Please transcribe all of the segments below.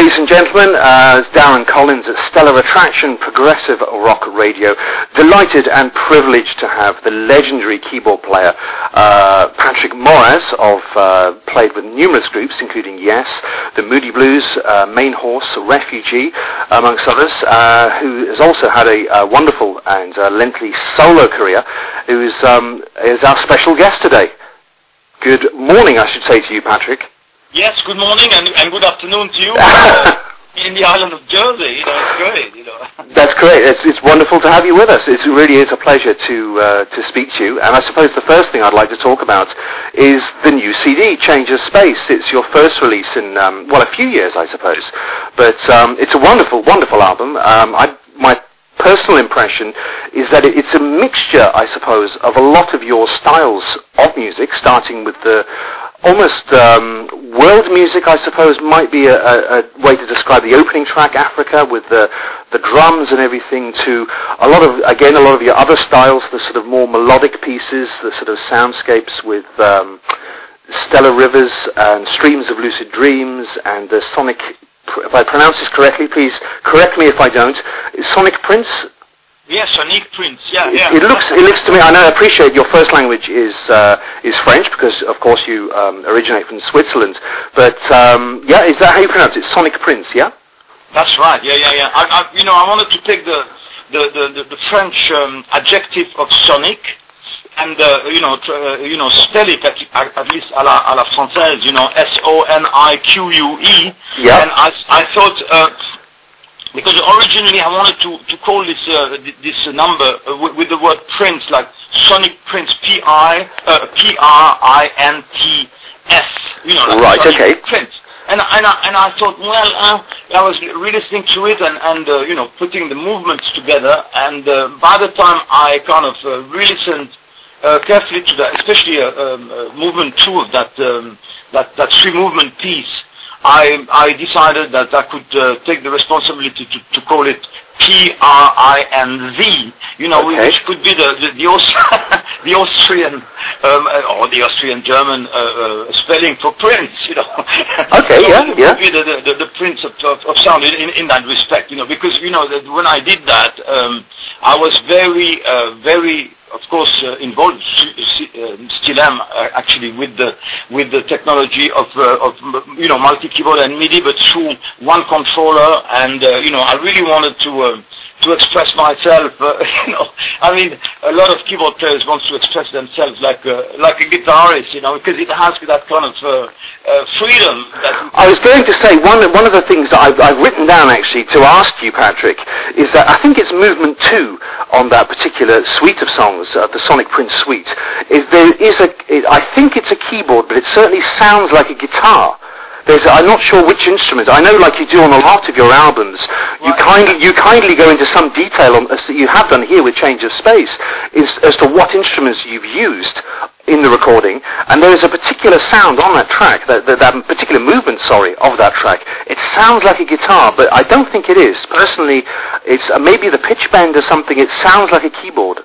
ladies and gentlemen, it's Darren Collins at Stellar Attraction Progressive Rock Radio. Delighted and privileged to have the legendary keyboard player Patrick Moraz played with numerous groups, including Yes, the Moody Blues, Main Horse, Refugee, amongst others, who has also had a wonderful and lengthy solo career, who is our special guest today. Good morning, I should say to you, Patrick. Yes, good morning and good afternoon to you in the island of Jersey. It's great. That's great. It's wonderful to have you with us. It really is a pleasure to speak to you. And I suppose the first thing I'd like to talk about is the new CD, Change of Space. It's your first release in a few years, I suppose. But it's a wonderful, wonderful album. My personal impression is that it's a mixture, I suppose, of a lot of your styles of music, starting with the almost world music, I suppose, might be a way to describe the opening track, Africa, with the drums and everything, to a lot of your other styles, the sort of more melodic pieces, the sort of soundscapes with stellar rivers and streams of lucid dreams, and the sonic, if I pronounce this correctly, please correct me if I don't, Sonic Prince? Yes, Sonic Prince. Yeah. It looks to me. I know. I appreciate your first language is French because, of course, you originate from Switzerland. But is that how you pronounce it? Sonic Prince. Yeah. That's right. Yeah. I wanted to take the French adjective of sonic and spell it at least à la française. SONIQUE. Yeah. And I thought. Because originally I wanted to call this number with the word Prince, like Sonic Prince, Prints. Like right. Sonic Okay. Prince. And I thought, I was listening to it and putting the movements together. And by the time I kind of re-listened carefully to that, especially movement 2 of that 3-movement piece, I decided that I could take the responsibility to call it PRINZ, okay. Which could be the Austrian or the Austrian-German spelling for Prince, Okay, so yeah. Could be the Prince of sound in that respect, because that when I did that, I was very, very, of course, involved, still am actually with the technology of multi-keyboard and MIDI, but through one controller, and I really wanted to express myself. I mean, a lot of keyboard players want to express themselves like a guitarist, because it has that kind of freedom. I was going to say one of the things that I've written down actually to ask you, Patrick, is that I think it's movement 2 on that particular suite of songs, the Sonic Prince suite. I think it's a keyboard, but it certainly sounds like a guitar. I'm not sure which instruments. I know, like you do on a lot of your albums, right. you kindly go into some detail as you have done here with Change of Space, as to what instruments you've used in the recording, and there is a particular sound on that track, that particular movement, of that track. It sounds like a guitar, but I don't think it is. Personally, it's maybe the pitch bend or something. It sounds like a keyboard.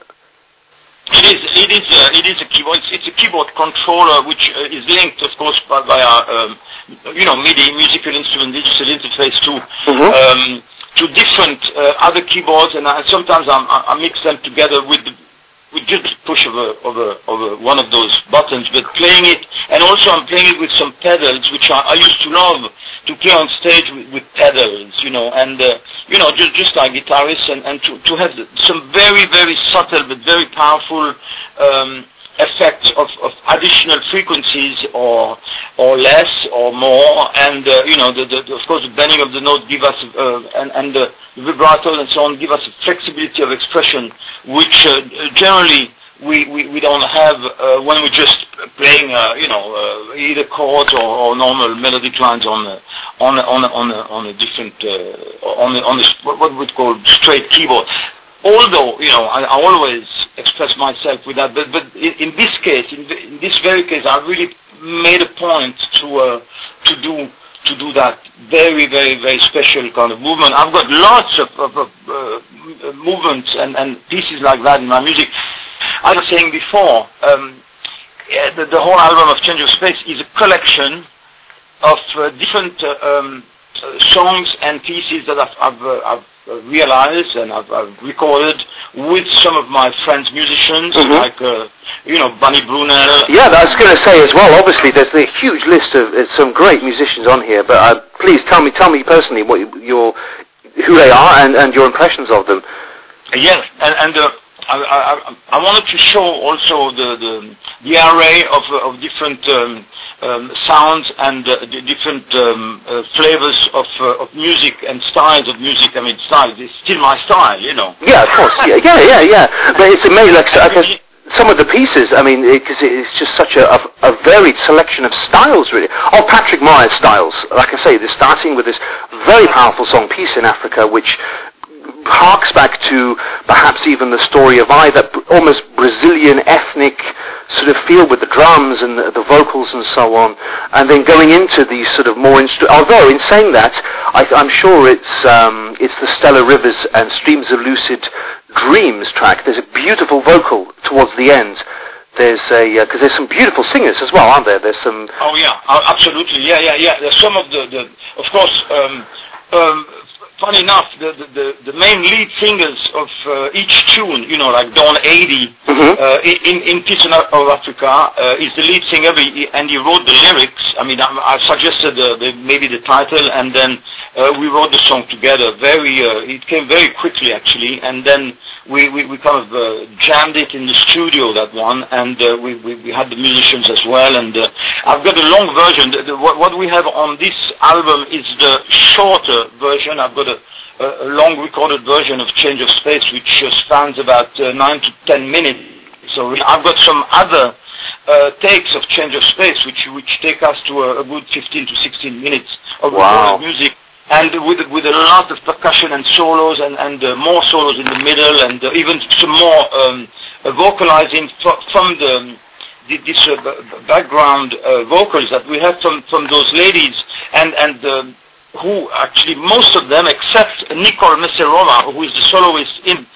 It is a keyboard. It's a keyboard controller which is linked, of course, via MIDI, musical instrument digital interface to different other keyboards, and sometimes I mix them together with just a push of one of those buttons, but playing it, and also I'm playing it with some pedals, which I used to love to play on stage with pedals, and just like guitarists, and to have some very, very subtle but very powerful effects of additional frequencies or less or more, and of course the bending of the note give us and the vibrato and so on give us a flexibility of expression which generally we don't have when we're just playing either chords or normal melodic lines on a different what we'd call straight keyboard. Although, I always express myself with that, but in this case, in this very case, I really made a point to do that very, very, very special kind of movement. I've got lots of movements and pieces like that in my music. I was saying before, the whole album of Change of Space is a collection of different songs and pieces that I've realized and I've recorded with some of my friends musicians, like Bunny Brunel. Yeah, I was going to say as well. Obviously, there's a huge list of some great musicians on here. But please tell me personally what who they are and your impressions of them. Yes, and I wanted to show also the array of different sounds and different flavors of music and styles of music. I mean, style is still my style, you know. Yeah, of course. Yeah. But it's amazing. Like, some of the pieces, I mean, because it's just such a varied selection of styles, really. Oh, Patrick Moyer's styles. Like I say, they're starting with this very powerful song, Peace in Africa, which harks back to perhaps even the story of that almost Brazilian ethnic sort of feel with the drums and the vocals and so on, and then going into these sort of more although in saying that, I'm sure it's the Stellar Rivers and Streams of Lucid Dreams track. There's a beautiful vocal towards the end. There's because there's some beautiful singers as well, aren't there? There's some. Oh yeah, absolutely, yeah. There's some of the of course. Funny enough, the main lead singers of each tune, you know, like Don Adie in Peace of Africa is the lead singer, and he wrote the lyrics. I mean, I suggested maybe the title, and then we wrote the song together. It came very quickly actually, and then we kind of jammed it in the studio, that one, and we had the musicians as well. And I've got a long version. What we have on this album is the shorter version. I've got a long recorded version of Change of Space, which spans about 9 to 10 minutes. So I've got some other takes of Change of Space, which take us to a good 15 to 16 minutes of recorded music, and with a lot of percussion and solos, and more solos in the middle, and even some more vocalizing from this background vocals that we have from those ladies, and who actually, most of them, except Nicole Messerova, who is the soloist in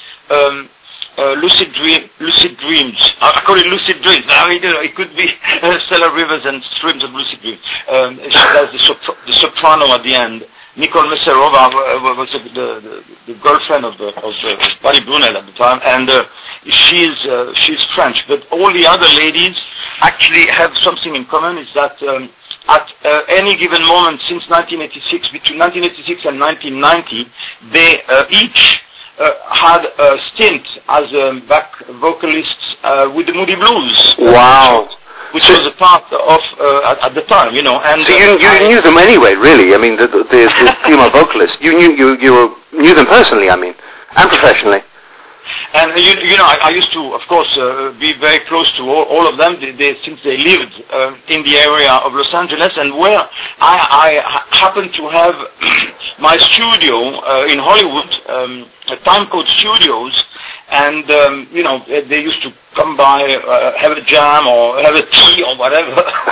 Lucid Dreams. I call it Lucid Dreams. I mean, it could be Stellar Rivers and Streams of Lucid Dreams. She does the soprano at the end. Nicole Messerova was the girlfriend of Bunny Brunel at the time, and she's French. But all the other ladies actually have something in common, is that at any given moment since 1986, between 1986 and 1990, they each had a stint as back vocalists with the Moody Blues. Wow. Which was a part of at the time, you know. And so you knew them anyway, really. I mean, the female vocalists. You knew them personally, I mean, and professionally. And you know, I used to, of course, be very close to all of them. Since they lived in the area of Los Angeles, and where I happened to have my studio in Hollywood, Time Code Studios, and you know, they used to come by, have a jam or have a tea or whatever.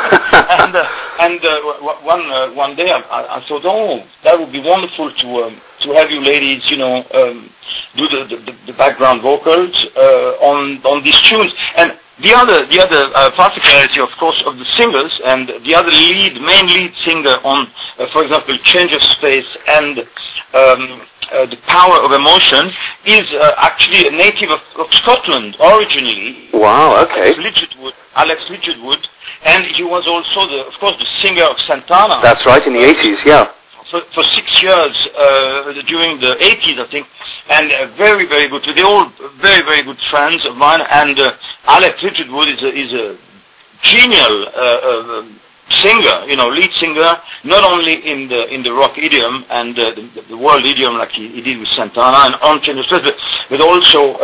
and one day I thought, oh, that would be wonderful to have you ladies, you know, do the background vocals on these tunes. And the other particularity, of course, of the singers, and the other main lead singer on, for example, Change of Space and The Power of Emotion, is actually a native of Scotland originally. Wow, okay. Alex Littlewood, and he was also, of course, the singer of Santana. That's right, in the 80s, yeah. For 6 years during the 80s, I think, and very, very good. They're all very, very good friends of mine, and Alex Littlewood is a genial singer, you know, lead singer, not only in the rock idiom and the world idiom like he did with Santana and on Change of Space, but also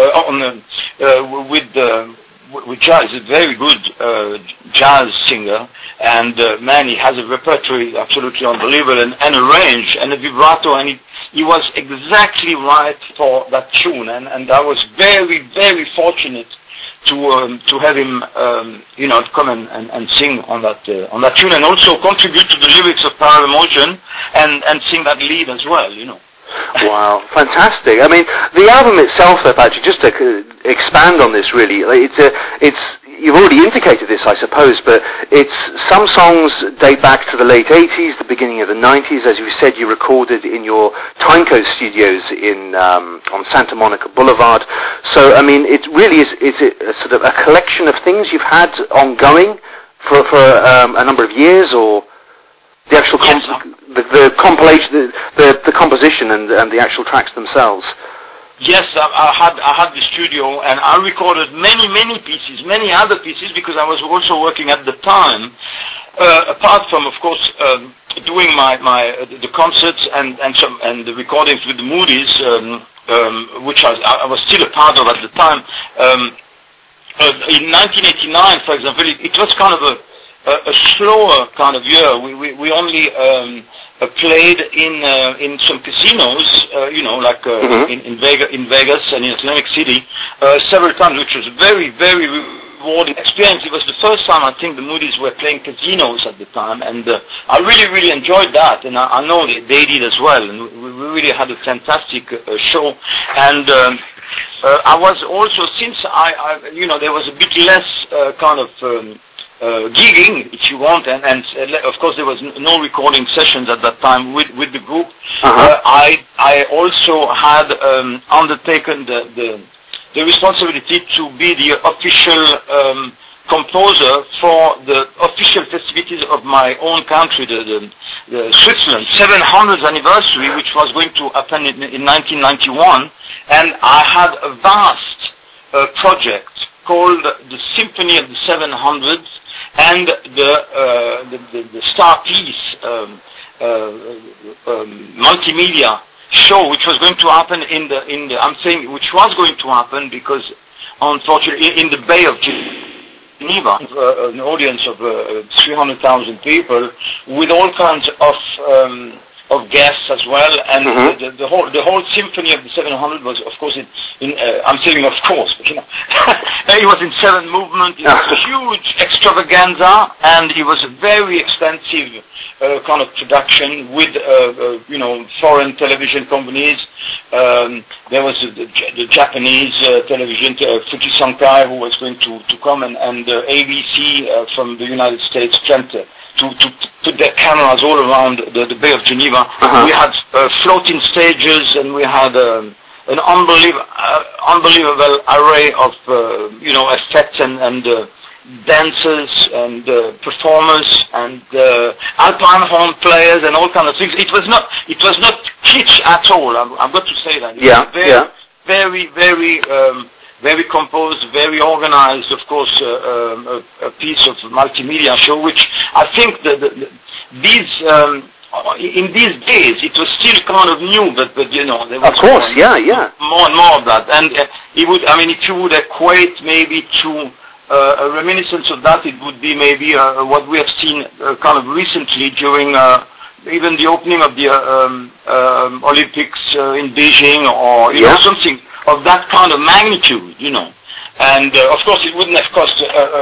with jazz. He's a very good jazz singer, and man, he has a repertoire absolutely unbelievable, and a range and a vibrato, and he was exactly right for that tune, and I was very, very fortunate to have him, you know, come and sing on that tune, and also contribute to the lyrics of Power of Emotion, and sing that lead as well, you know. Wow, fantastic! I mean, the album itself, actually, just to expand on this, really, it's you've already indicated this, I suppose, but some songs date back to the late 80s, the beginning of the 90s. As you said, you recorded in your Timecode studios on Santa Monica Boulevard. So, I mean, it really is it a sort of a collection of things you've had ongoing for a number of years, or the actual the compilation, the composition and the actual tracks themselves? Yes, I had the studio, and I recorded many pieces, many other pieces, because I was also working at the time. Apart from, of course, doing the concerts and the recordings with the Moody's, which I was still a part of at the time. In 1989, for example, it was kind of a slower kind of year. We only played in some casinos, like in Vegas and in Atlantic City, several times, which was a very, very rewarding experience. It was the first time, I think, the Moody's were playing casinos at the time, and I really, really enjoyed that, and I know they did as well, and we really had a fantastic show. And I was also, since there was a bit less kind of gigging, if you want, and of course there was no recording sessions at that time with the group. I also had undertaken the responsibility to be the official composer for the official festivities of my own country, the Switzerland 700th anniversary, which was going to happen in 1991, and I had a vast project called the Symphony of the 700s, and the Star Piece multimedia show, which was going to happen I'm saying which was going to happen because unfortunately in the Bay of Geneva, an audience of 300,000 people with all kinds of guests as well, and the whole symphony of the 700 was, of course, I'm saying of course, but it was in 7 movements. It was a huge extravaganza, and it was a very extensive kind of production with foreign television companies. There was the Japanese television, Fuji Sankai, who was going to come, and ABC from the United States to put their cameras all around the Bay of Geneva. We had floating stages, and we had an unbelievable array of effects and dancers and performers and alpine horn players and all kinds of things. It was not kitsch at all. I've got to say that. It was very, very, very composed, very organized, of course, a piece of multimedia show, which I think in these days it was still kind of new, but there was of course, more and more of that. And if you would equate maybe to a reminiscence of that, it would be maybe what we have seen kind of recently during even the opening of the Olympics in Beijing, or something of that kind of magnitude, and of course it wouldn't have cost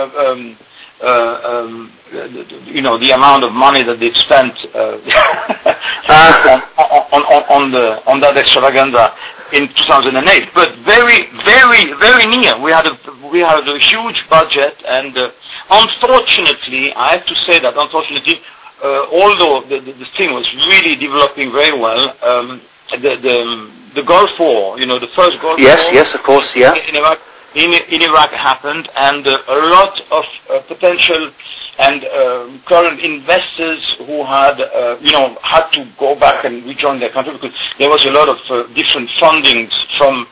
the amount of money that they've spent on that extravaganza in 2008, but very, very, very near. We had a huge budget, and unfortunately, I have to say that although the thing was really developing very well, the Gulf War, the first Gulf War. Yes, of course, yeah. In Iraq happened, and a lot of potential and current investors who had to go back and rejoin their country, because there was a lot of different fundings from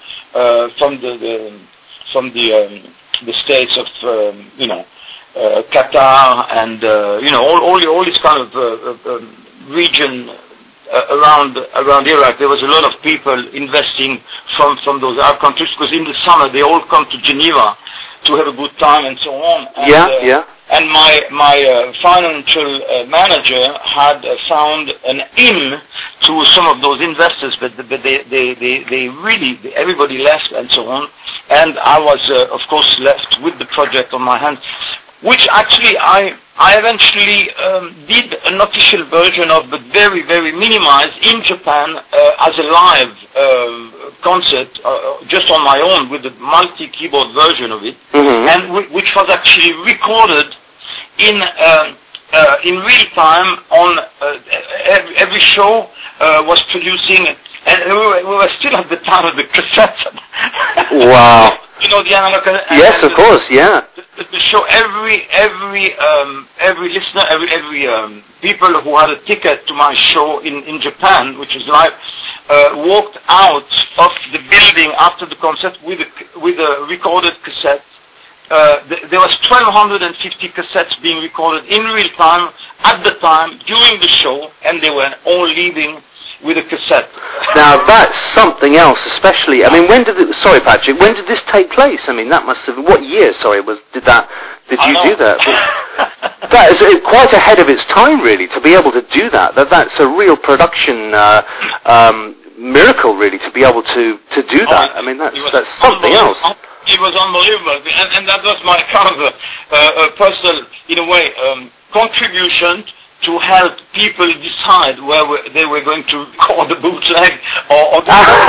the states of Qatar and all this kind of region. Around Iraq, there was a lot of people investing from those Arab countries, because in the summer they all come to Geneva to have a good time and so on. And, and my financial manager had found an in to some of those investors, but they really, everybody left and so on. And I was, of course, left with the project on my hands, which actually I eventually did an official version of, but very, very minimized in Japan as a live concert just on my own with the multi-keyboard version of it, and which was actually recorded in real time on every show was producing, and we were still at the time of the cassette. Wow. You know the analog. Yes, of course. Yeah. The show, every listener, every people who had a ticket to my show in Japan, which is live, walked out of the building after the concert with a recorded cassette. There was 1,250 cassettes being recorded in real time at the time during the show, and they were all leaving with a cassette. Now that's something else, especially. I mean, sorry, Patrick, when did this take place? I mean, that must have. What year? Sorry, did you do that? That is quite ahead of its time, really, to be able to do that. That's a real production miracle, really, to be able to do that. I mean, that's something else. It was unbelievable, and that was my kind of a personal, in a way, contribution to help people decide where they were going to record the bootleg or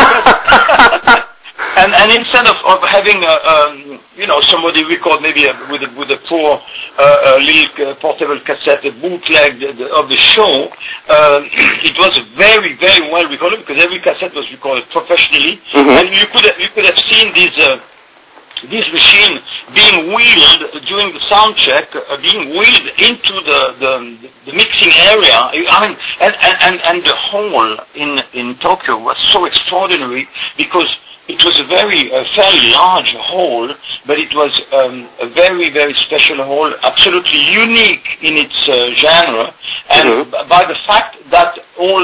and instead of having somebody record maybe with a poor little portable cassette, a bootleg of the show, it was very, very well recorded because every cassette was recorded professionally, and you could have seen this machine being wheeled during the sound check, being wheeled into the mixing area. I mean, and the hall in Tokyo was so extraordinary because it was a fairly large hall, but it was a very, very special hall, absolutely unique in its genre, and by the fact that all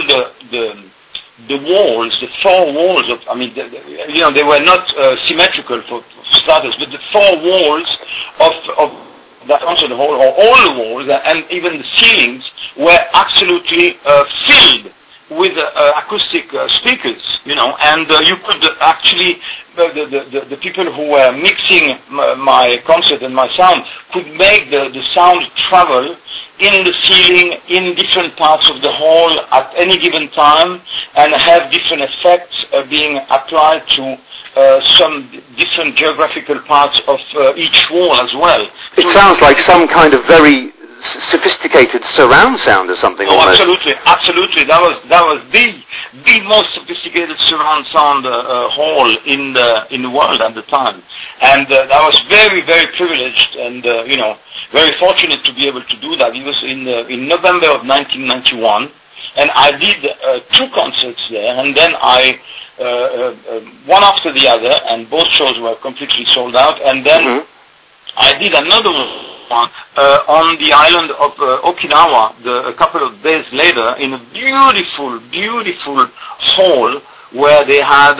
the walls, the four walls of, I mean, they were not symmetrical for starters, but the four walls of that concert hall, or all the walls, and even the ceilings, were absolutely filled with acoustic speakers, and you could actually, the people who were mixing my concert and my sound could make the sound travel in the ceiling, in different parts of the hall at any given time, and have different effects being applied to some different geographical parts of each wall as well. It sounds like some kind of very sophisticated surround sound or something. Oh, almost. Absolutely. That was the most sophisticated surround sound hall in the world at the time, and I was very, very privileged and very fortunate to be able to do that. It was in November of 1991, and I did 2 concerts there, and then I one after the other, and both shows were completely sold out, and then I did another one on the island of Okinawa a couple of days later in a beautiful, beautiful hall where they had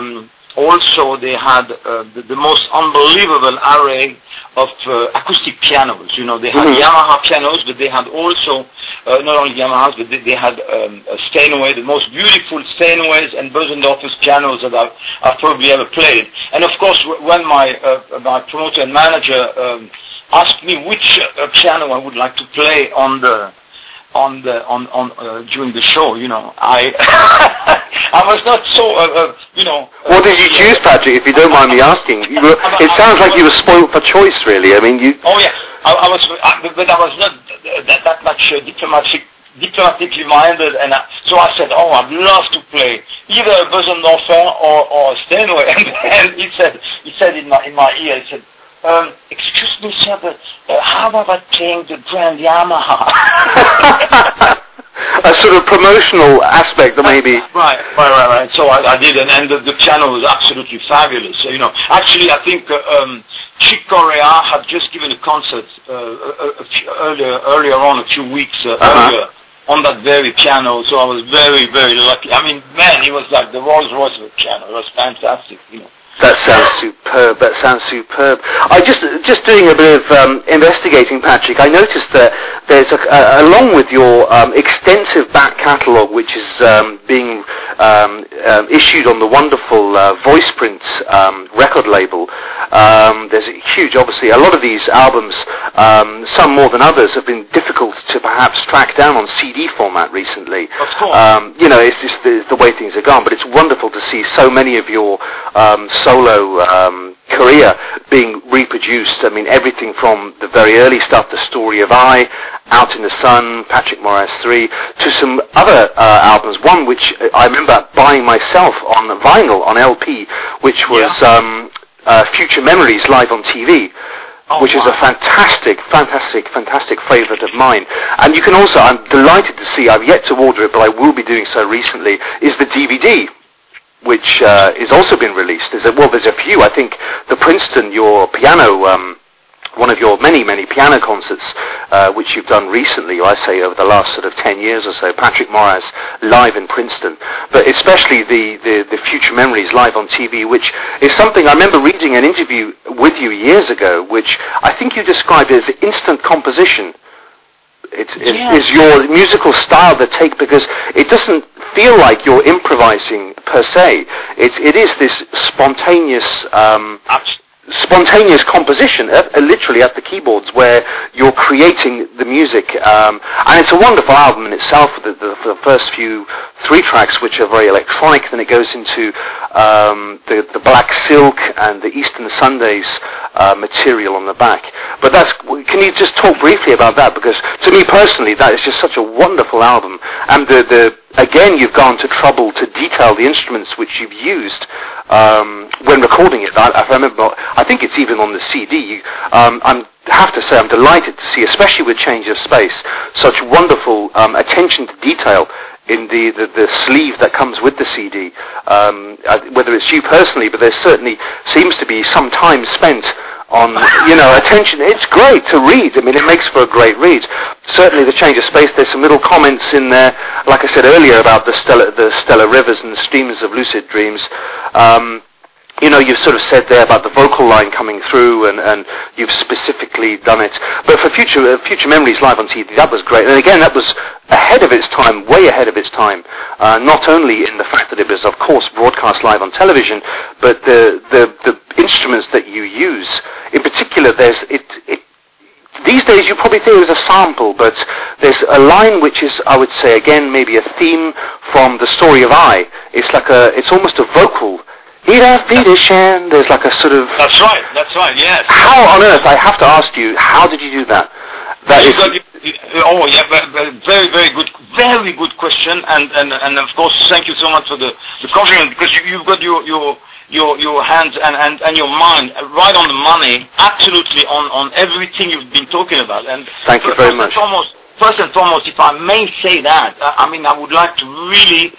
the most unbelievable array of acoustic pianos. They had Yamaha pianos, but they had also not only Yamahas, but they had Steinway, the most beautiful Steinways and Bösendorfer's pianos that I've probably ever played. And of course, when my promoter and manager asked me which piano I would like to play during the show, I was not so, What did you choose, Patrick, if you don't mind me asking? It sounds like you were spoiled for choice, really. I mean, you... Oh, yeah. I was, but I was not that much diplomatically minded, and so I said, I'd love to play either a Bösendorfer or a Steinway, and he said in my ear, he said, excuse me, sir, but how about playing the Grand Yamaha? A sort of promotional aspect, maybe. Right. So I did, and the piano was absolutely fabulous. So, actually, I think Chick Corea had just given a concert earlier on, a few weeks earlier, on that very piano. So I was very, very lucky. I mean, man, it was like the Rolls Royce of the piano. It was fantastic. That sounds superb. I just doing a bit of investigating, Patrick. I noticed that there's along with your extensive back catalogue, which is being issued on the wonderful Voiceprint record label, There's a huge, obviously, a lot of these albums, some more than others, have been difficult to perhaps track down on CD format recently. Of course. It's just the way things are gone, but it's wonderful to see so many of your solo career being reproduced. I mean, everything from the very early stuff, The Story of I, Out in the Sun, Patrick Moraz 3, to some other albums, one which I remember buying myself on vinyl, on LP, which was Future Memories Live on TV. Which is a fantastic favourite of mine. And you can also, I'm delighted to see, I've yet to order it, but I will be doing so recently, is the DVD, which is also been released. There's a few. I think the Princeton, your piano, one of your many piano concerts, which you've done recently, I say over the last sort of 10 years or so, Patrick Moraz live in Princeton, but especially the Future Memories live on TV, which is something I remember reading an interview with you years ago, which I think you described as instant composition. Is your musical style the take, because it doesn't feel like you're improvising per se. It is this spontaneous composition, literally at the keyboards, where you're creating the music, and it's a wonderful album in itself. The first few 3 tracks, which are very electronic, then it goes into the Black Silk and the Eastern Sundays material on the back. But can you just talk briefly about that? Because to me personally, that is just such a wonderful album, and again, you've gone to trouble to detail the instruments which you've used when recording it. I remember, I think it's even on the CD. I have to say I'm delighted to see, especially with Change of Space, such wonderful attention to detail in the sleeve that comes with the CD. Whether it's you personally, but there certainly seems to be some time spent on, attention. It's great to read. I mean, it makes for a great read. Certainly the Change of Space, there's some little comments in there, like I said earlier, about the stellar rivers and the streams of lucid dreams. You've sort of said there about the vocal line coming through, and you've specifically done it. But for Future Memories live on TV, that was great. And again, that was ahead of its time, way ahead of its time. Not only in the fact that it was, of course, broadcast live on television, but the instruments that you use. In particular, these days you probably think it was a sample, but there's a line which is, I would say, again, maybe a theme from The Story of I. It's almost a vocal. There's like a sort of... That's right, yes. How on earth, I have to ask you, how did you do that? Very good question, and of course, thank you so much for the compliment, because you've got your hands and your mind right on the money, absolutely on everything you've been talking about. And thank you very much. First and foremost, if I may say that, I would like to really,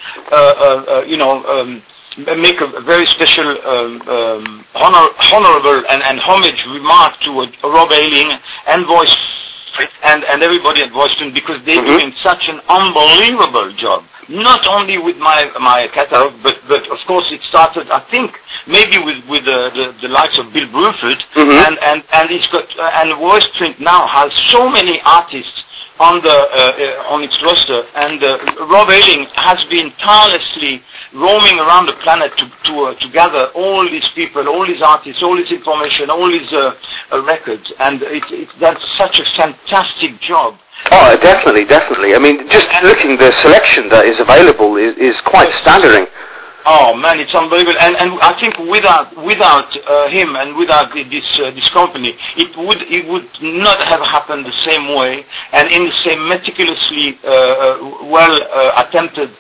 make a very special honorable and homage remark to Rob Ayling and Voice and everybody at Voicetune, because they're doing such an unbelievable job. Not only with my catalog, but of course it started, I think, maybe with the likes of Bill Bruford, and it's got and Voicetune now has so many artists on its roster, and Rob Ayling has been tirelessly roaming around the planet to gather all these people, all these artists, all this information, all these records, and that's such a fantastic job. Oh, definitely. I mean, just looking, the selection that is available is quite staggering. Oh man, it's unbelievable, and I think without him and without this company, it would not have happened the same way and in the same meticulously attempted,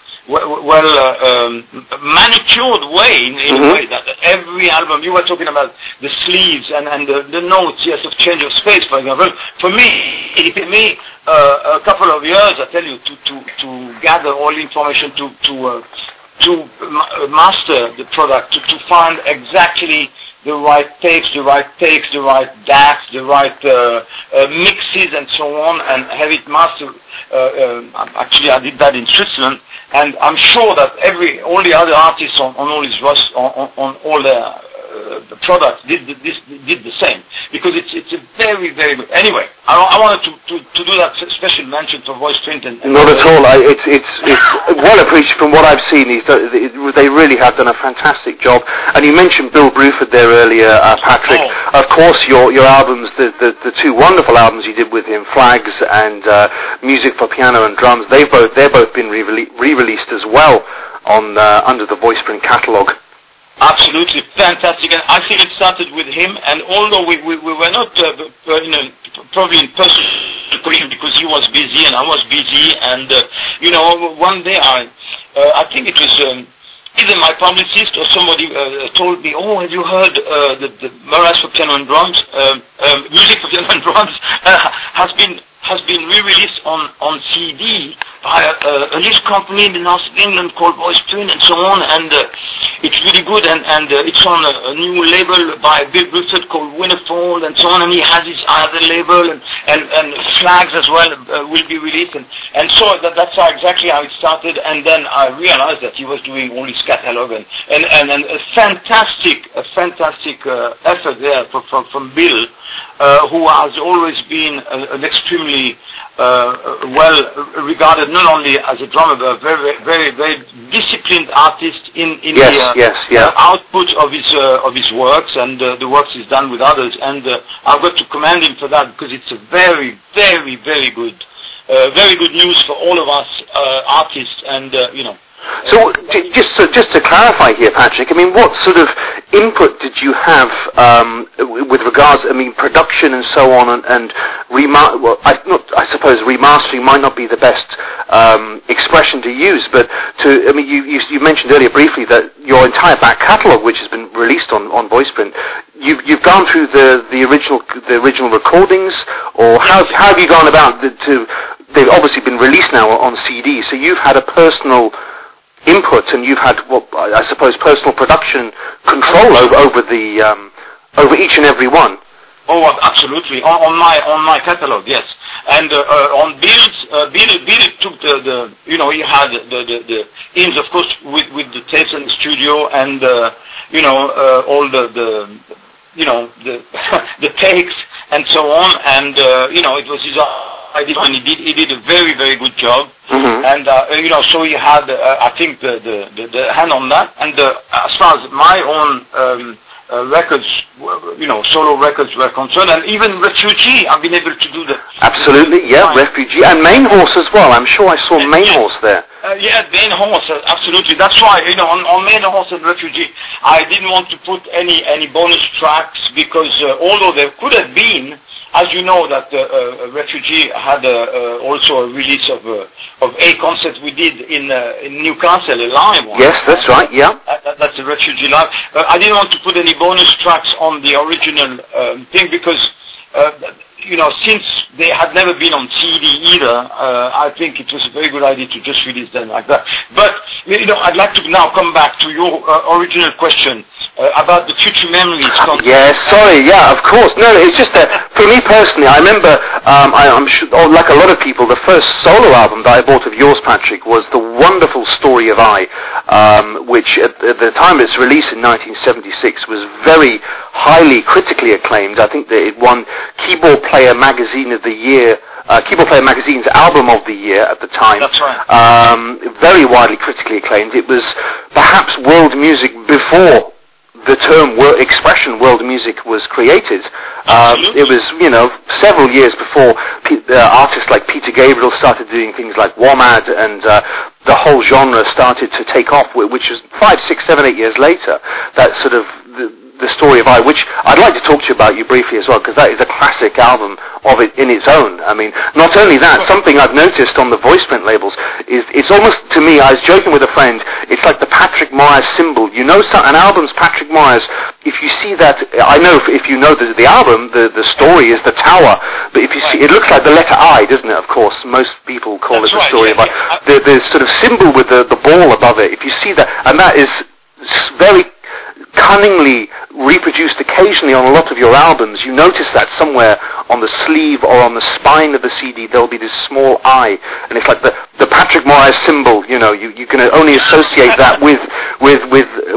manicured way in a way that every album. You were talking about the sleeves and the notes, yes, of Change of Space, for example. For me, it took me a couple of years, I tell you, to gather all the information to master the product, to find exactly the right tapes, the right DACs, the right mixes, and so on, and have it mastered. Actually, I did that in Switzerland, and I'm sure that all the other artists on all his on all their product did the same, because it's a very, very good. Anyway, I wanted to do that special mention for VoicePrint. Not at all. It's well appreciated from what I've seen. They really have done a fantastic job. And you mentioned Bill Bruford there earlier, Patrick. Oh. Of course, your albums, the two wonderful albums you did with him, Flags and Music for Piano and Drums, they're both been re-released as well on under the VoicePrint catalogue. Absolutely fantastic, and I think it started with him. And although we were not probably in person because he was busy and I was busy, and one day I think it was either my publicist or somebody told me, "Oh, have you heard the Morass for Piano and Drums, Music for Piano and Drums has been re-released on CD by a little company in the north of England called VoicePrint and so on, and it's really good, and it's on a new label by Bill Bruford called Winterfold and so on, and he has his other label, and Flags as well will be released, and so that's exactly how it started. And then I realized that he was doing all his catalog, and a fantastic effort there from Bill, who has always been an extremely well regarded, not only as a drummer, but a very, very, very disciplined artist in the output of his works, and the works he's done with others. And I've got to commend him for that, because it's a very, very, very good news for all of us artists, and So just to clarify here, Patrick, I mean, what sort of input did you have with regards, I mean, production and so on, and I suppose remastering might not be the best expression to use, but you mentioned earlier briefly that your entire back catalogue, which has been released on VoicePrint, you've gone through the original recordings, or how have you gone about they've obviously been released now on CD, so you've had a personal input, and you've had, I suppose, personal production control over each and every one. Oh, absolutely. On my catalog, yes. And on Bill's, Bill took he had the ins, of course, with the tapes in the studio, and all the takes and so on, and it was his idea, and he did a very, very good job. Mm-hmm. And so he had, I think, the hand on that. And as far as my own records, solo records were concerned, and even Refugee, I've been able to do that. Absolutely, yeah, Refugee, and Main Horse as well. I'm sure I saw Main Horse there. Main Horse, absolutely. That's why, on Main Horse and Refugee, I didn't want to put any bonus tracks, because although there could have been, as you know, that Refugee had also a release of a concert we did in Newcastle, a live one. Yes, that's right, yeah. That's the Refugee live. I didn't want to put any bonus tracks on the original thing, because since they had never been on CD either, I think it was a very good idea to just release them like that. But, I'd like to now come back to your original question about the Future Memories. Yes, sorry, yeah, of course. No, it's just that, for me personally, I remember, I'm sure, like a lot of people, the first solo album that I bought of yours, Patrick, was The Wonderful Story of I, which at the time of its release in 1976 was very highly critically acclaimed. I think that it won Keyboard Player Magazine of the Year, Keyboard Player Magazine's Album of the Year at the time. That's right. Very widely critically acclaimed. It was perhaps world music before the term expression world music was created. It was, several years before artists like Peter Gabriel started doing things like WOMAD, and the whole genre started to take off, which was 5, 6, 7, 8 years later. That sort of the Story of I, which I'd like to talk to you about briefly as well, because that is a classic album of it in its own. I mean, not only that, something I've noticed on the VoicePrint labels is it's almost, to me, I was joking with a friend, it's like the Patrick Myers symbol. An album's Patrick Myers, if you see that, I know if you know the album, the story is the tower, but if you see, it looks like the letter I, doesn't it, of course? Most people call it the Story of I. The sort of symbol with the ball above it, if you see that, and that is very cunningly reproduced occasionally on a lot of your albums. You notice that somewhere on the sleeve or on the spine of the CD there'll be this small I, and it's like the Patrick Myers symbol. You can only associate that with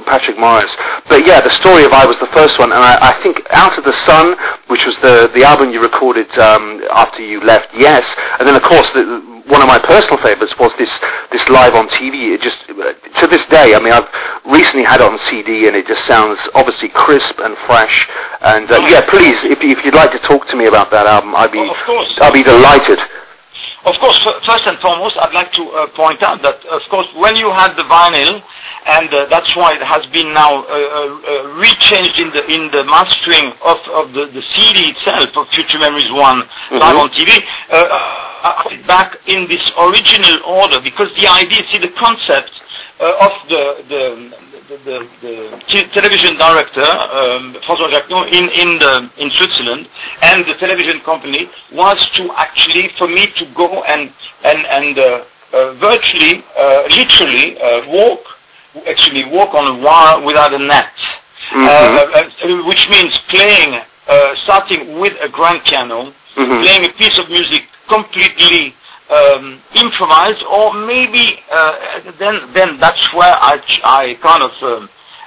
Patrick Morris. But yeah, the story of I was the first one, and I think Out of the Sun, which was the album you recorded after you left, yes. And then of course one of my personal favourites was this live on TV. It just, to this day, I mean, I've recently had it on CD, and it just sounds obviously crisp and fresh. And yeah, please, if you'd like to talk to me about that album, I'd be delighted. Of course, first and foremost, I'd like to point out that, of course, when you had the vinyl, and that's why it has been now rechanged in the mastering of the CD itself of Future Memories 1 live on TV, back in this original order, because the idea, see, the concept of the television director, François Jacquenot, in Switzerland, and the television company, was to actually, for me to go and virtually, literally walk on a wire without a net, which means playing, starting with a grand piano, playing a piece of music completely improvised, or maybe then that's where I kind of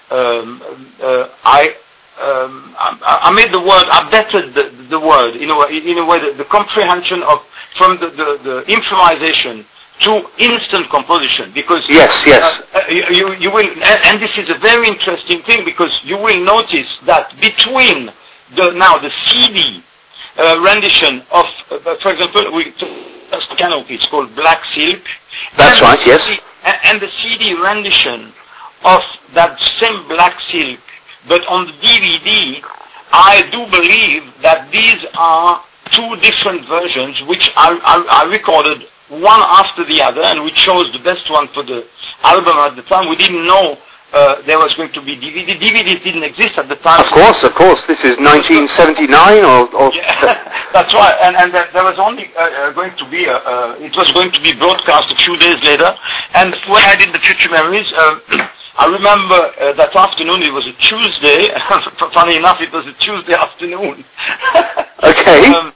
I made the word, I bettered the word in a way the comprehension of from the improvisation to instant composition, because yes. You will, and this is a very interesting thing, because you will notice that between the CD rendition of, for example, it's called Black Silk. That's right, yes. And the CD rendition of that same Black Silk, but on the DVD, I do believe that these are two different versions, which I recorded one after the other, and we chose the best one for the album at the time. We didn't know there was going to be DVD. DVDs didn't exist at the time. Of course. This is 1979 or yeah, that's right. And there was only going to be it was going to be broadcast a few days later. And when I did the Future Memories, I remember that afternoon. It was a Tuesday. Funny enough, it was a Tuesday afternoon. Okay.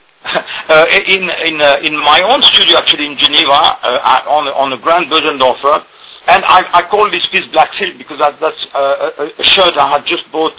In my own studio, actually in Geneva, on a Grand Bösendorfer. And I call this piece Black Silk because that's a shirt I had just bought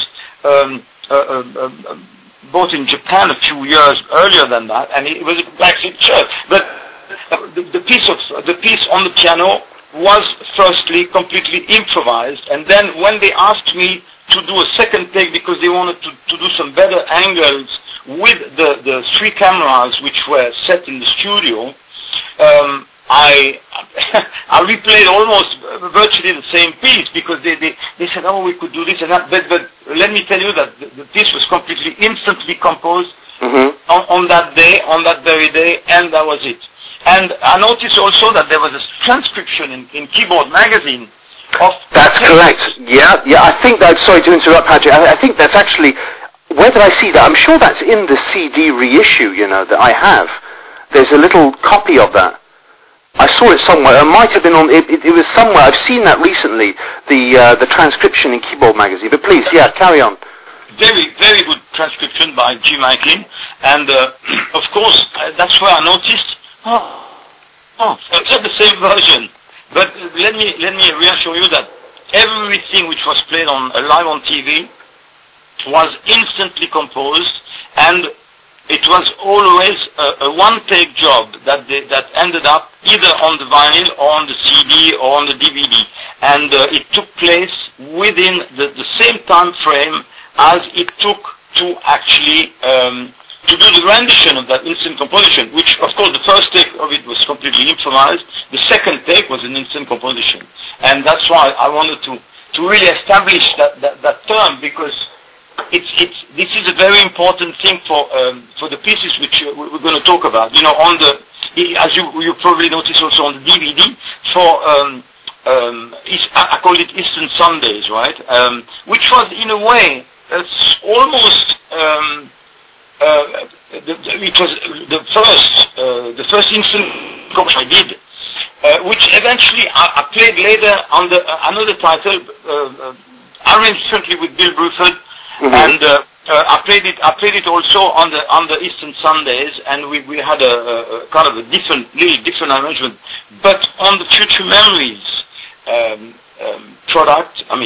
in Japan a few years earlier than that, and it was a Black Silk shirt. But the piece on the piano was firstly completely improvised, and then when they asked me to do a second take because they wanted to do some better angles with the three cameras which were set in the studio, I replayed almost virtually the same piece because they said, oh, we could do this and that. But let me tell you that the piece was completely instantly composed on that day, on that very day, and that was it. And I noticed also that there was a transcription in Keyboard Magazine of... That's correct. Yeah. I think that, sorry to interrupt, Patrick, I think that's actually, where did I see that? I'm sure that's in the CD reissue, that I have. There's a little copy of that. I saw it somewhere. It might have been on. It was somewhere. I've seen that recently. The transcription in Keyboard Magazine. But please, carry on. Very, very good transcription by G. Maiklin, and of course that's where I noticed. It's not the same version. But let me reassure you that everything which was played live on TV was instantly composed, and it was always a one-take job that ended up either on the vinyl or on the CD or on the DVD. And it took place within the same time frame as it took to actually to do the rendition of that instant composition, which, of course, the first take of it was completely improvised. The second take was an instant composition. And that's why I wanted to really establish that term, because this is a very important thing for the pieces which we're going to talk about. As you probably noticed also on the DVD, I call it Eastern Sundays, right? Which was in a way almost it was the first instant composition I did, which eventually I played later under another title, arranged differently with Bill Bruford. And I played it also on the Eastern Sundays, and we had a kind of a different arrangement. But on the Future Memories, product. I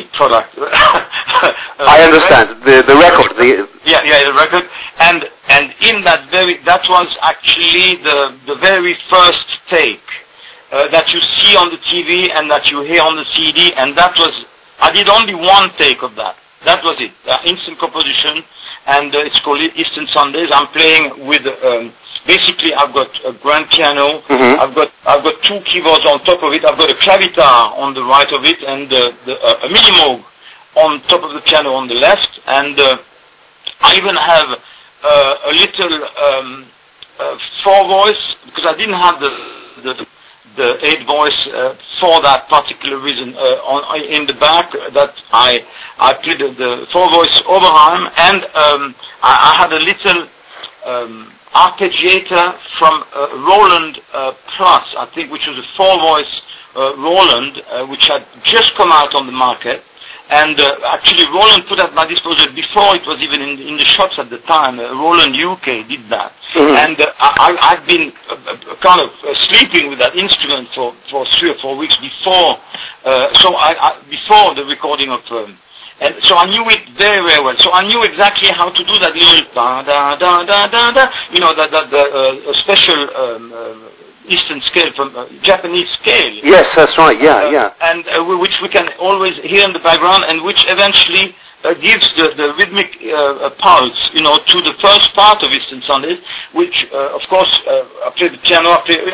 understand the record. The record, and in that was actually the very first take that you see on the TV and that you hear on the CD, and I did only one take of that. That was it. Instant composition, and it's called Eastern Sundays. I'm playing with. Basically, I've got a grand piano. Mm-hmm. I've got two keyboards on top of it. I've got a clavitar on the right of it, and a mini Moog on top of the piano on the left. And I even have a little 4-voice, because I didn't have the 8-voice for that particular reason. In the back, that I played the 4-voice Oberheim, and I had a little arpeggiator from Roland Plus, I think, which was a 4-voice Roland, which had just come out on the market. And actually, Roland put at my disposal before it was even in the shops at the time. Roland UK did that. Mm-hmm. And I've been kind of sleeping with that instrument for 3 or 4 weeks before. Before the recording of. And so I knew it very, very well. So I knew exactly how to do that little da da da da da da. You know, a special Eastern scale from Japanese scale. Yes, that's right. Yeah. And which we can always hear in the background, and which eventually gives the rhythmic pulse, to the first part of Eastern Sundays. Which, of course, I play the piano.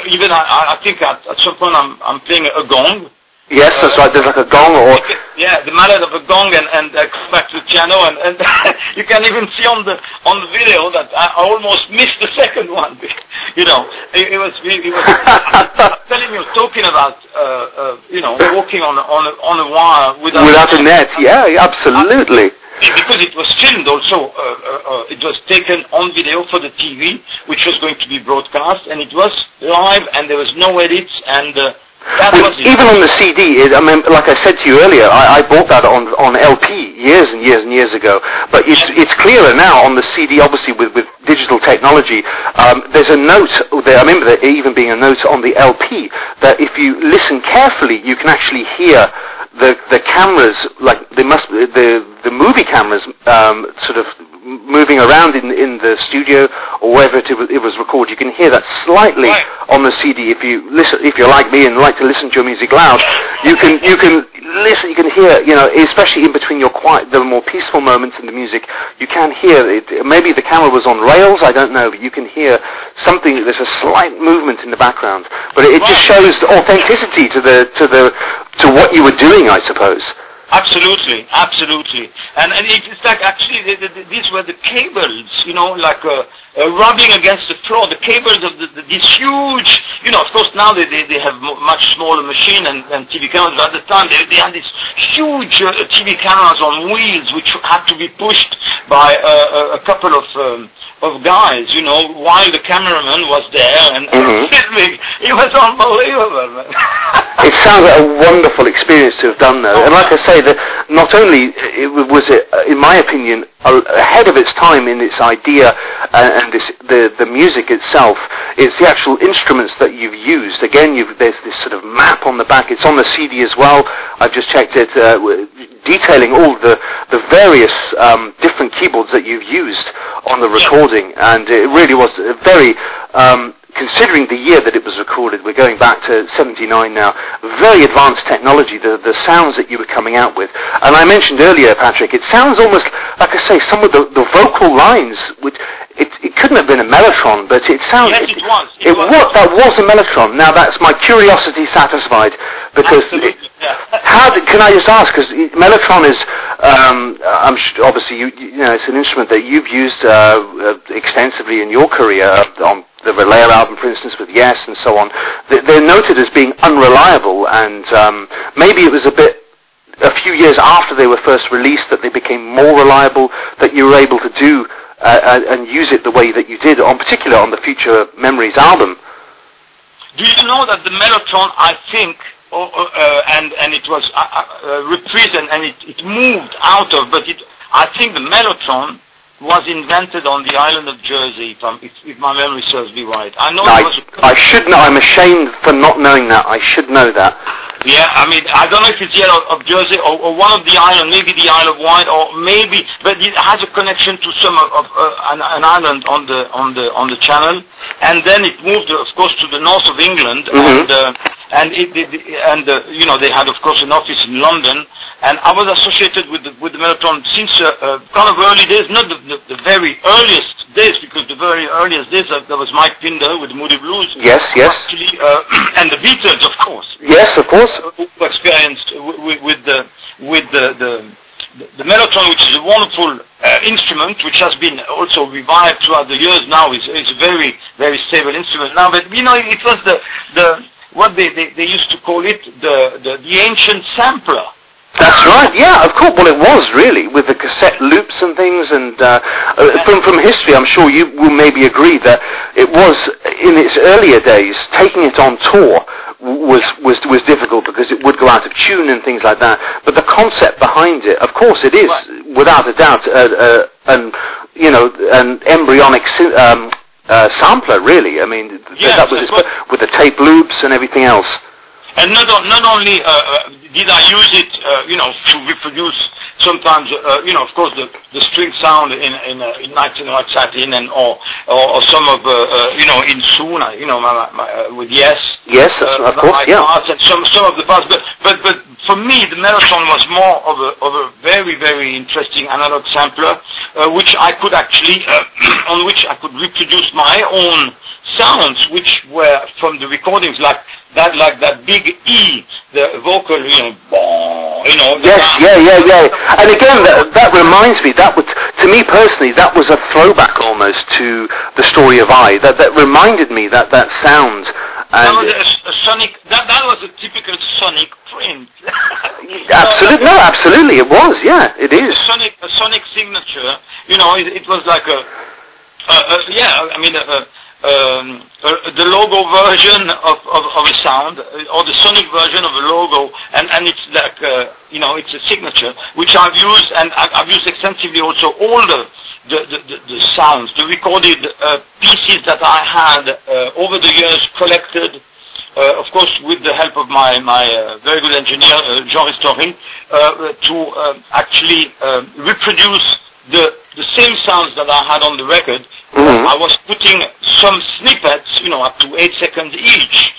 I think at some point I'm playing a gong. Yes, that's right. There's like a gong or... Yeah, the mallet of a gong, and come back to the piano, and you can even see on the video that I almost missed the second one. It was I'm telling you, talking about walking on a wire without a net. Yeah, absolutely. Because it was filmed also, it was taken on video for the TV, which was going to be broadcast, and it was live, and there was no edits, and even on the CD, like I said to you earlier, I bought that on LP years and years and years ago. But it's clearer now on the CD, obviously with digital technology. There's a note there. I remember there even being a note on the LP that if you listen carefully, you can actually hear the cameras, like the movie cameras, sort of moving around in the studio or wherever it was recorded. You can hear that slightly on the CD. If you listen, if you're like me and like to listen to your music loud, you can listen. You can hear, especially in between the more peaceful moments in the music. You can hear it. Maybe the camera was on rails. I don't know, but you can hear something. There's a slight movement in the background, but it just shows the authenticity to what you were doing, I suppose. Absolutely. And it's like actually these were the cables, like rubbing against the floor. The cables of these huge, of course now they have much smaller machine and TV cameras, but at the time they had these huge TV cameras on wheels which had to be pushed by a couple of guys, while the cameraman was there, and it was unbelievable, man. It sounds like a wonderful experience to have done, though. And like I say, not only was it, in my opinion, ahead of its time in its idea and the music itself, it's the actual instruments that you've used. Again, there's this sort of map on the back. It's on the CD as well. I've just checked it, detailing all the various different keyboards that you've used on the recording, and it really was very... considering the year that it was recorded, we're going back to 79 now, very advanced technology, the sounds that you were coming out with. And I mentioned earlier, Patrick, it sounds almost, like I say, some of the vocal lines, it couldn't have been a mellotron, but it sounds... Yes, it was. That was a mellotron. Now that's my curiosity satisfied, because... can I just ask, because mellotron is, I'm sure, obviously, it's an instrument that you've used extensively in your career on the Relayer album, for instance, with Yes and so on. They're noted as being unreliable, and maybe it was a few years after they were first released that they became more reliable, that you were able to do and use it the way that you did, particularly on the Future Memories album. Do you know that the mellotron, I think, and it was reprised and it moved out of, but I think the mellotron was invented on the island of Jersey, if my memory serves me right. I know. I should know. I'm ashamed for not knowing that. I should know that. Yeah, I mean, I don't know if it's the Isle of Jersey or one of the islands, maybe the Isle of Wight, or maybe, but it has a connection to some of an island on the channel, and then it moved, of course, to the north of England, and you know, they had, of course, an office in London, and I was associated with the Mellotron since kind of early days, not the very earliest days, because the very earliest days there was Mike Pinder with Moody Blues. Yes. Actually, and the Beatles, of course. Yes, of course. Who experienced with the Mellotron, which is a wonderful instrument, which has been also revived throughout the years. Now is a very, very stable instrument now. But you know, it was the what they used to call it the ancient sampler. That's right, yeah, of course. Well, it was really, with the cassette loops and things, and from history, I'm sure you will maybe agree that it was, in its earlier days, taking it on tour was difficult because it would go out of tune and things like that. But the concept behind it, of course, it is, without a doubt, an embryonic sampler, really. I mean, that was with the tape loops and everything else. And not only did I use it, to reproduce sometimes, of course, the string sound in 1900 Satin and or some of, in Soon, with Yes. Yes, of course, yeah. Parts and some of the parts, but for me, the Mellotron was more of a very, very interesting analog sampler, which I could actually, on which I could reproduce my own sounds, which were from the recordings, like that big E, the vocal, Yes, yeah. And again, that reminds me, to me personally, that was a throwback almost to the story of I. That reminded me that sound. And that was a sonic. That was a typical sonic print. Absolutely, absolutely, it was. Yeah, it is. A sonic signature. It was like the logo version of a sound, or the sonic version of a logo, and it's like, it's a signature, which I've used, and I've used extensively also all the sounds, the recorded pieces that I had over the years collected, of course with the help of my very good engineer, Jean Ristori, to actually reproduce the same sounds that I had on the record. I was putting some snippets, up to 8 seconds each,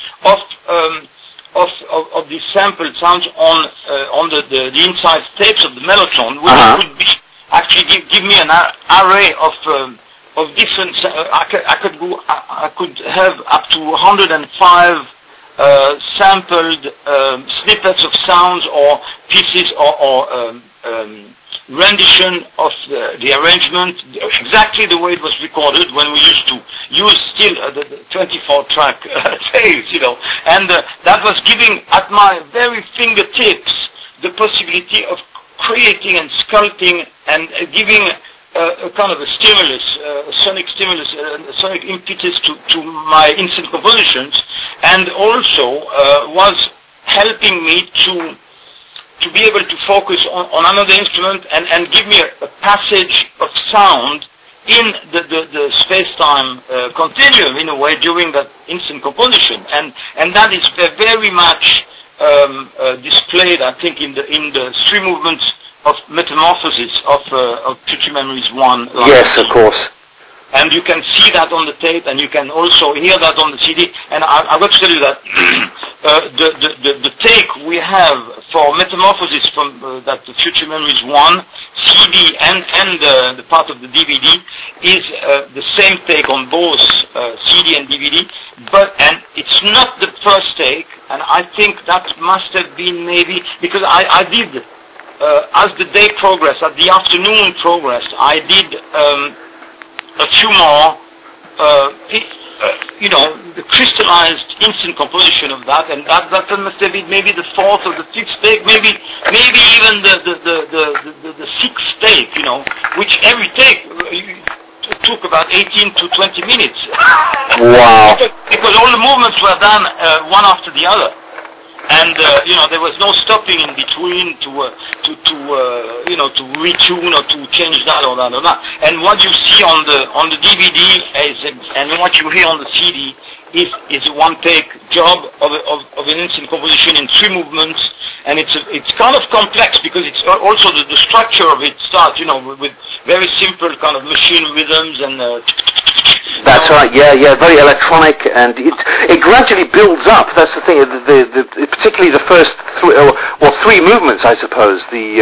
of these sampled sounds on the inside tapes of the Mellotron, which could be actually give me an array of different. I could have up to 105 sampled snippets of sounds or pieces or rendition of the arrangement, exactly the way it was recorded when we used to use still the 24-track tapes, and that was giving at my very fingertips the possibility of creating and sculpting and giving a kind of a stimulus, a sonic stimulus, a sonic impetus to my instant compositions, and also was helping me to be able to focus on another instrument and give me a passage of sound in the space-time continuum, in a way, during that instant composition, and that is very much displayed, I think, in the three movements of Metamorphosis of Future Memories 1. Yes, of course. And you can see that on the tape, and you can also hear that on the CD. And I've got to tell you that the take we have for Metamorphosis from that the Future Memories 1 CD and the part of the DVD is the same take on both CD and DVD. And it's not the first take, and I think that must have been maybe because I did as the day progressed, as the afternoon progressed, I did. A few more, the crystallized instant composition of that, and that must have been maybe the fourth or the fifth take, maybe even the sixth take, which every take took about 18 to 20 minutes. Wow! Because all the movements were done one after the other. And there was no stopping in between to retune or to change that or that or that. And what you see on the DVD and what you hear on the CD is a one-take job of an instant composition in 3 movements, and it's kind of complex because it's also the structure of it starts with very simple kind of machine rhythms and. That's right. Yeah, very electronic, and it gradually builds up. That's the thing. Particularly the first 3 movements, I suppose.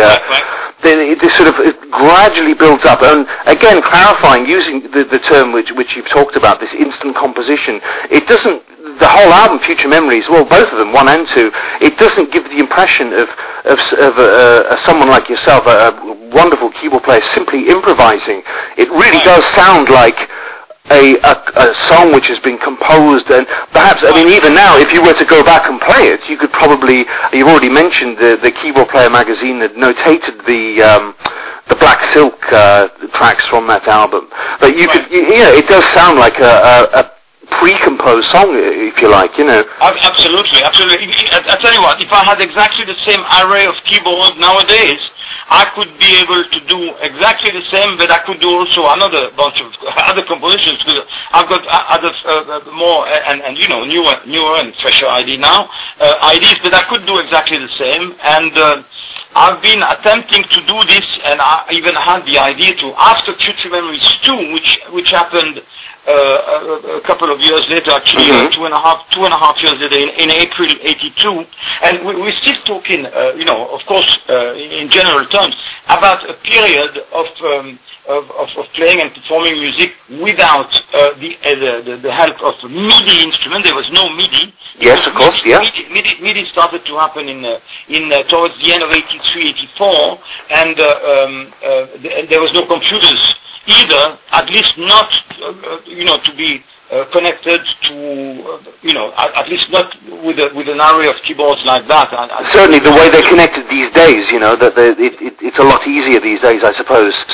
It sort of gradually builds up. And again, clarifying, using the term which you've talked about, this instant composition, it doesn't. The whole album, Future Memories, well, both of them, 1 and 2, it doesn't give the impression of someone like yourself, a wonderful keyboard player, simply improvising. It really does sound like a song which has been composed, and perhaps, I mean, even now, if you were to go back and play it, you could probably, you've already mentioned the Keyboard Player magazine that notated the Black Silk tracks from that album, but you could, it does sound like a pre-composed song, if you like, Absolutely. I tell you what, if I had exactly the same array of keyboards nowadays, I could be able to do exactly the same, but I could do also another bunch of other compositions, because I've got other more and newer and fresher ideas, but I could do exactly the same. And I've been attempting to do this, and I even had the idea to, after Future Memories 2, which happened a couple of years later, actually, 2.5 years later, in April '82, and we're still talking, of course, in general terms, about a period of playing and performing music without the help of MIDI instrument. There was no MIDI. Yes, of course, yeah. MIDI started to happen in towards the end of '83, '84, and there was no computers either, at least not, to be connected to, at least not with an array of keyboards like that. Certainly, the way they're connected these days, that it's a lot easier these days, I suppose.